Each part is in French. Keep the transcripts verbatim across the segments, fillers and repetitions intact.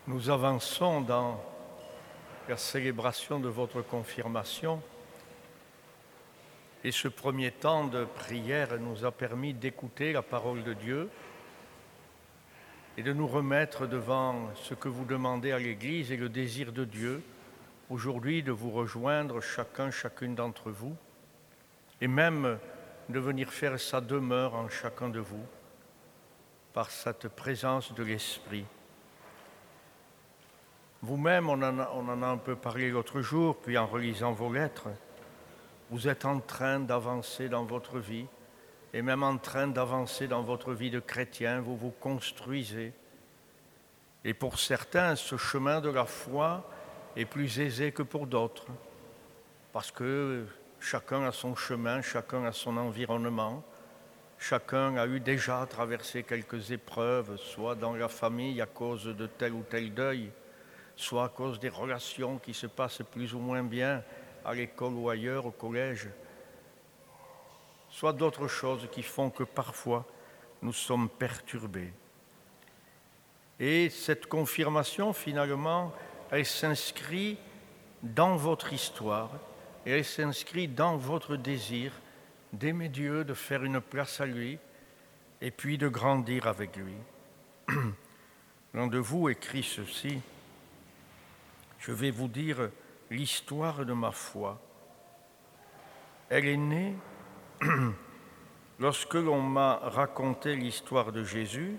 Nous avançons dans la célébration de votre confirmation et ce premier temps de prière nous a permis d'écouter la parole de Dieu et de nous remettre devant ce que vous demandez à l'Église et le désir de Dieu aujourd'hui de vous rejoindre chacun, chacune d'entre vous et même de venir faire sa demeure en chacun de vous par cette présence de l'Esprit. Vous-même, on en, a, on en a un peu parlé l'autre jour, puis en relisant vos lettres, vous êtes en train d'avancer dans votre vie, et même en train d'avancer dans votre vie de chrétien, vous vous construisez. Et pour certains, ce chemin de la foi est plus aisé que pour d'autres, parce que chacun a son chemin, chacun a son environnement, chacun a eu déjà traversé quelques épreuves, soit dans la famille à cause de tel ou tel deuil, soit à cause des relations qui se passent plus ou moins bien à l'école ou ailleurs, au collège, soit d'autres choses qui font que parfois nous sommes perturbés. Et cette confirmation, finalement, elle s'inscrit dans votre histoire et elle s'inscrit dans votre désir d'aimer Dieu, de faire une place à lui et puis de grandir avec lui. L'un de vous écrit ceci: je vais vous dire l'histoire de ma foi. Elle est née lorsque l'on m'a raconté l'histoire de Jésus.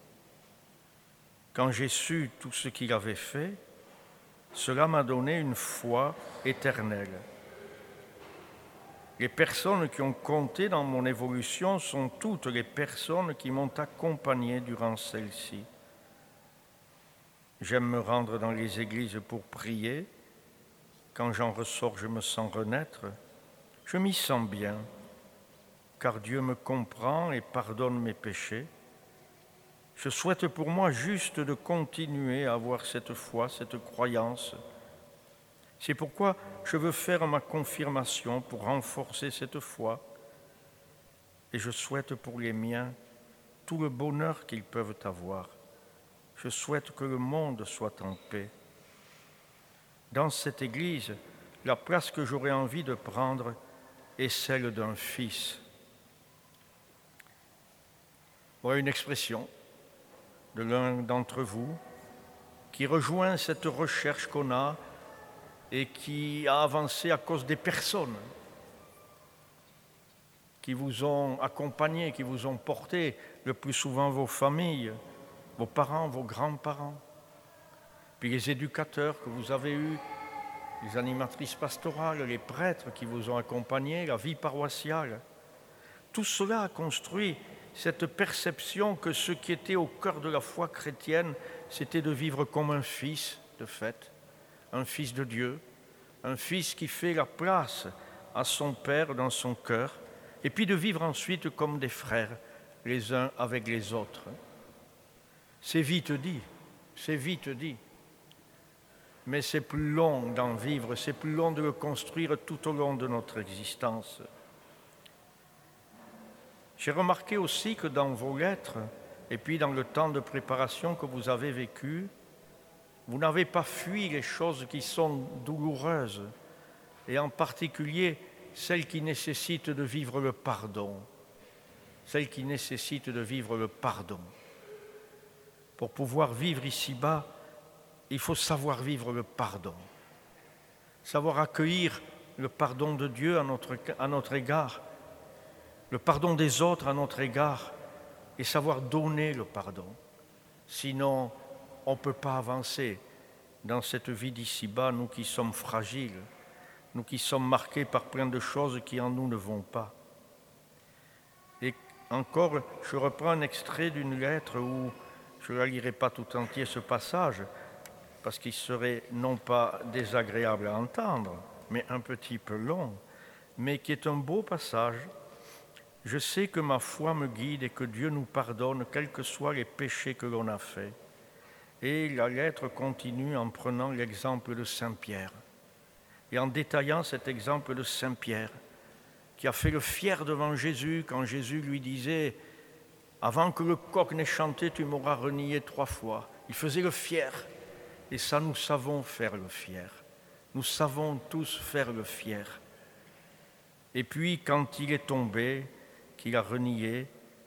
Quand j'ai su tout ce qu'il avait fait, cela m'a donné une foi éternelle. Les personnes qui ont compté dans mon évolution sont toutes les personnes qui m'ont accompagné durant celle-ci. J'aime me rendre dans les églises pour prier. Quand j'en ressors, je me sens renaître. Je m'y sens bien, car Dieu me comprend et pardonne mes péchés. Je souhaite pour moi juste de continuer à avoir cette foi, cette croyance. C'est pourquoi je veux faire ma confirmation pour renforcer cette foi. Et je souhaite pour les miens tout le bonheur qu'ils peuvent avoir. Je souhaite que le monde soit en paix. Dans cette Église, la place que j'aurais envie de prendre est celle d'un fils. Voilà une expression de l'un d'entre vous qui rejoint cette recherche qu'on a et qui a avancé à cause des personnes qui vous ont accompagné, qui vous ont porté, le plus souvent vos familles, vos parents, vos grands-parents, puis les éducateurs que vous avez eus, les animatrices pastorales, les prêtres qui vous ont accompagnés, la vie paroissiale. Tout cela a construit cette perception que ce qui était au cœur de la foi chrétienne, c'était de vivre comme un fils, de fait, un fils de Dieu, un fils qui fait la place à son Père dans son cœur, et puis de vivre ensuite comme des frères, les uns avec les autres. C'est vite dit, c'est vite dit, mais c'est plus long d'en vivre, c'est plus long de le construire tout au long de notre existence. J'ai remarqué aussi que dans vos lettres, et puis dans le temps de préparation que vous avez vécu, vous n'avez pas fui les choses qui sont douloureuses, et en particulier celles qui nécessitent de vivre le pardon, celles qui nécessitent de vivre le pardon. Pour pouvoir vivre ici-bas, il faut savoir vivre le pardon, savoir accueillir le pardon de Dieu à notre, à notre égard, le pardon des autres à notre égard, et savoir donner le pardon. Sinon, on ne peut pas avancer dans cette vie d'ici-bas, nous qui sommes fragiles, nous qui sommes marqués par plein de choses qui en nous ne vont pas. Et encore, je reprends un extrait d'une lettre où je ne la lirai pas tout entier, ce passage, parce qu'il serait non pas désagréable à entendre, mais un petit peu long, mais qui est un beau passage. Je sais que ma foi me guide et que Dieu nous pardonne, quels que soient les péchés que l'on a faits. Et la lettre continue en prenant l'exemple de Saint Pierre, et en détaillant cet exemple de Saint Pierre, qui a fait le fier devant Jésus quand Jésus lui disait « Avant que le coq n'ait chanté, tu m'auras renié trois fois ». Il faisait le fier. Et ça, nous savons faire le fier. Nous savons tous faire le fier. Et puis, quand il est tombé, qu'il a renié,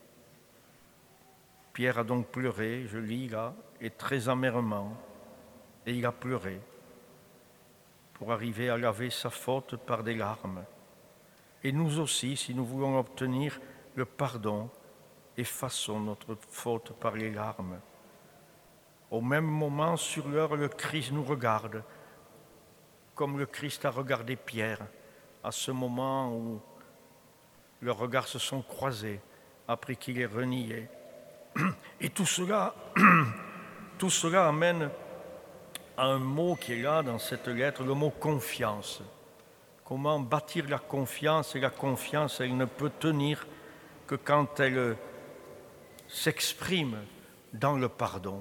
Pierre a donc pleuré, je lis là, et très amèrement, et il a pleuré pour arriver à laver sa faute par des larmes. Et nous aussi, si nous voulons obtenir le pardon, effaçons notre faute par les larmes. Au même moment, sur l'heure, le Christ nous regarde, comme le Christ a regardé Pierre, à ce moment où leurs regards se sont croisés, après qu'il ait renié. Et tout cela, tout cela amène à un mot qui est là dans cette lettre, le mot confiance. Comment bâtir la confiance? Et la confiance, elle ne peut tenir que quand elle s'exprime dans le pardon.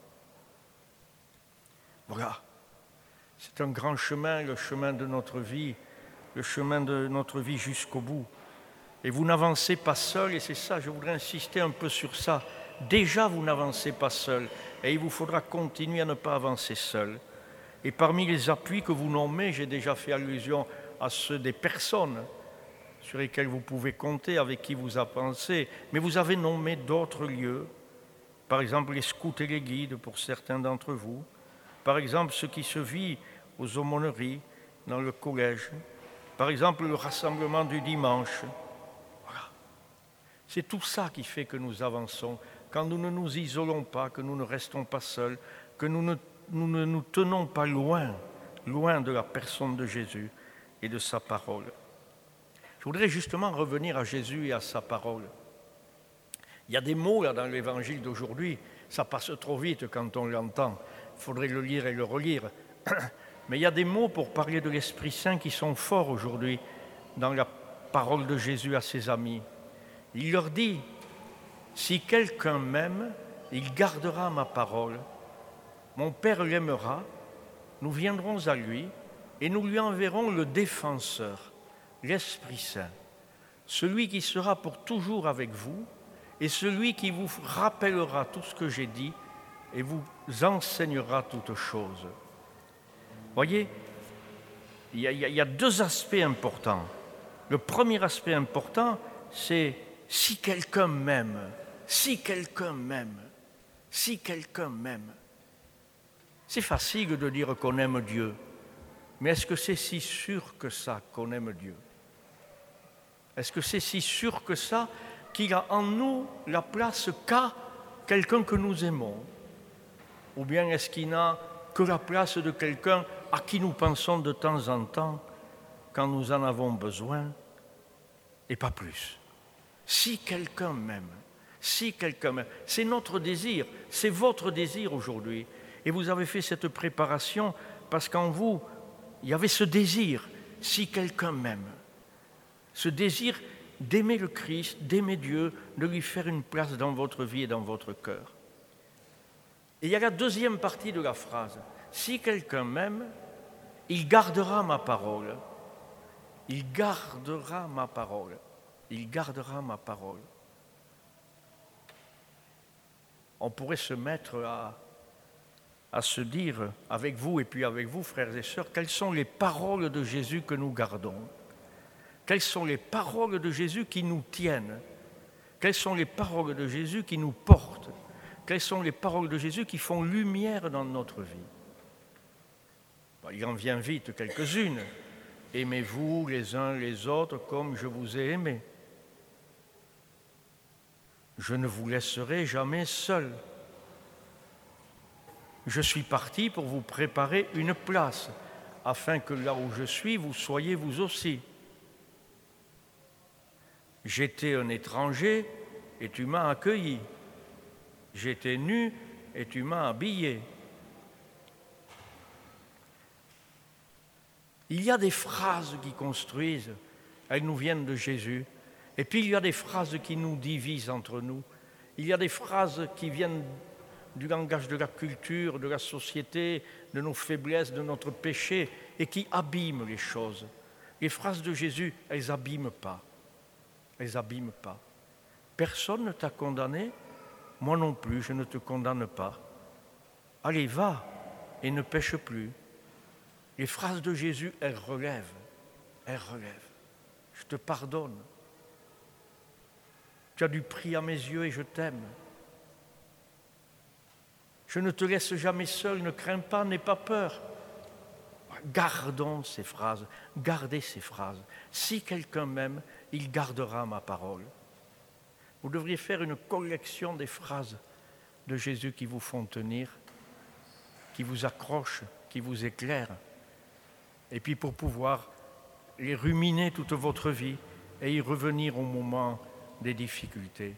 Voilà, c'est un grand chemin, le chemin de notre vie, le chemin de notre vie jusqu'au bout. Et vous n'avancez pas seul, et c'est ça, je voudrais insister un peu sur ça. Déjà, vous n'avancez pas seul, et il vous faudra continuer à ne pas avancer seul. Et parmi les appuis que vous nommez, j'ai déjà fait allusion à ceux des personnes sur lesquelles vous pouvez compter, avec qui vous avancez, mais vous avez nommé d'autres lieux, par exemple les scouts et les guides pour certains d'entre vous, par exemple ce qui se vit aux aumôneries, dans le collège, par exemple le rassemblement du dimanche. Voilà. C'est tout ça qui fait que nous avançons, quand nous ne nous isolons pas, que nous ne restons pas seuls, que nous ne nous, ne nous tenons pas loin, loin de la personne de Jésus et de sa parole. Je voudrais justement revenir à Jésus et à sa parole. Il y a des mots là dans l'évangile d'aujourd'hui, ça passe trop vite quand on l'entend, il faudrait le lire et le relire. Mais il y a des mots pour parler de l'Esprit Saint qui sont forts aujourd'hui dans la parole de Jésus à ses amis. Il leur dit, si quelqu'un m'aime, il gardera ma parole. Mon Père l'aimera, nous viendrons à lui et nous lui enverrons le défenseur, l'Esprit Saint, celui qui sera pour toujours avec vous et celui qui vous rappellera tout ce que j'ai dit et vous enseignera toutes choses. Voyez, il y, a, il y a deux aspects importants. Le premier aspect important, c'est si quelqu'un m'aime, si quelqu'un m'aime, si quelqu'un m'aime. C'est facile de dire qu'on aime Dieu, mais est-ce que c'est si sûr que ça qu'on aime Dieu? Est-ce que c'est si sûr que ça qu'il a en nous la place qu'a quelqu'un que nous aimons? Ou bien est-ce qu'il n'a que la place de quelqu'un à qui nous pensons de temps en temps quand nous en avons besoin, et pas plus? Si quelqu'un m'aime, si quelqu'un m'aime, c'est notre désir, c'est votre désir aujourd'hui. Et vous avez fait cette préparation parce qu'en vous, il y avait ce désir, si quelqu'un m'aime. Ce désir d'aimer le Christ, d'aimer Dieu, de lui faire une place dans votre vie et dans votre cœur. Et il y a la deuxième partie de la phrase. Si quelqu'un m'aime, il gardera ma parole. Il gardera ma parole. Il gardera ma parole. On pourrait se mettre à, à se dire, avec vous et puis avec vous, frères et sœurs, quelles sont les paroles de Jésus que nous gardons? Quelles sont les paroles de Jésus qui nous tiennent? Quelles sont les paroles de Jésus qui nous portent? Quelles sont les paroles de Jésus qui font lumière dans notre vie? Bon, il en vient vite quelques-unes. Aimez-vous les uns les autres comme je vous ai aimés. Je ne vous laisserai jamais seul. Je suis parti pour vous préparer une place, afin que là où je suis, vous soyez vous aussi. J'étais un étranger et tu m'as accueilli. J'étais nu et tu m'as habillé. Il y a des phrases qui construisent, elles nous viennent de Jésus. Et puis il y a des phrases qui nous divisent entre nous. Il y a des phrases qui viennent du langage de la culture, de la société, de nos faiblesses, de notre péché, et qui abîment les choses. Les phrases de Jésus, elles n'abîment pas. Elles n'abîment pas. Personne ne t'a condamné, moi non plus, je ne te condamne pas. Allez, va, et ne pêche plus. Les phrases de Jésus, elles relèvent, elles relèvent. Je te pardonne. Tu as du prix à mes yeux et je t'aime. Je ne te laisse jamais seul, ne crains pas, n'aie pas peur. Gardons ces phrases, gardez ces phrases. Si quelqu'un m'aime, il gardera ma parole. Vous devriez faire une collection des phrases de Jésus qui vous font tenir, qui vous accrochent, qui vous éclairent. Et puis pour pouvoir les ruminer toute votre vie et y revenir au moment des difficultés.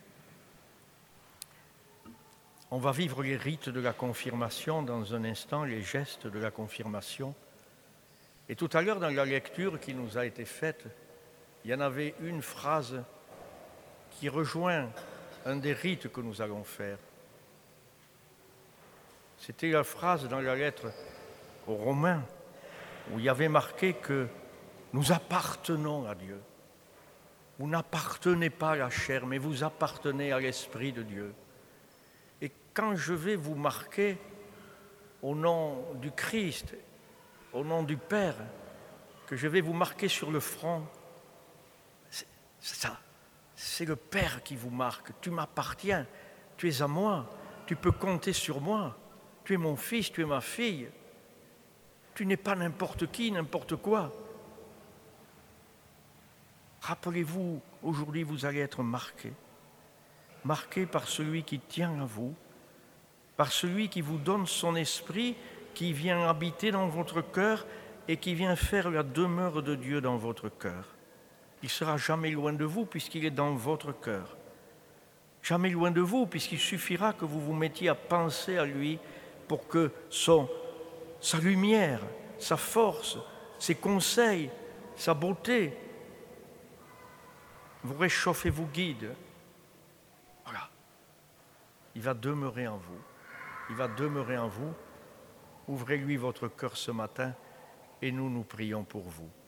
On va vivre les rites de la confirmation dans un instant, les gestes de la confirmation. Et tout à l'heure, dans la lecture qui nous a été faite, il y en avait une phrase qui rejoint un des rites que nous allons faire. C'était la phrase dans la lettre aux Romains où il y avait marqué que nous appartenons à Dieu. Vous n'appartenez pas à la chair, mais vous appartenez à l'Esprit de Dieu. Et quand je vais vous marquer au nom du Christ, au nom du Père, que je vais vous marquer sur le front, c'est, c'est ça, c'est le Père qui vous marque. Tu m'appartiens, tu es à moi, tu peux compter sur moi, tu es mon fils, tu es ma fille. Tu n'es pas n'importe qui, n'importe quoi. Rappelez-vous, aujourd'hui vous allez être marqués, marqués par celui qui tient à vous, par celui qui vous donne son esprit, qui vient habiter dans votre cœur et qui vient faire la demeure de Dieu dans votre cœur. Il ne sera jamais loin de vous puisqu'il est dans votre cœur. Jamais loin de vous puisqu'il suffira que vous vous mettiez à penser à lui pour que son, sa lumière, sa force, ses conseils, sa beauté vous réchauffe et vous guide. Voilà. Il va demeurer en vous. Il va demeurer en vous. Ouvrez-lui votre cœur ce matin et nous, nous prions pour vous.